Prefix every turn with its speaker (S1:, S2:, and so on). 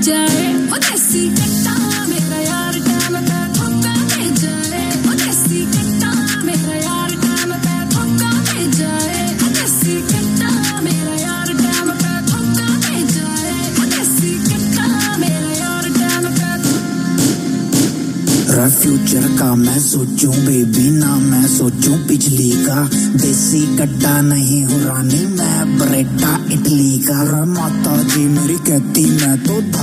S1: जाए, ओ देसी कट्टा मेरा यार टाइम पे धोखा दे जाए, ओ देसी कट्टा मेरा यार टाइम पे धोखा दे जाए, ओ देसी कट्टा मेरा यार टाइम पे धोखा दे जाए, ओ देसी कट्टा मेरा यार टाइम पे।
S2: फ्यूचर का मैं सोचूं बेबी ना मैं सोचूं पिछली का, देसी कट्टा नहीं हो रानी मैं बरेटा इटली का। माता जी मेरी कहती मैं तो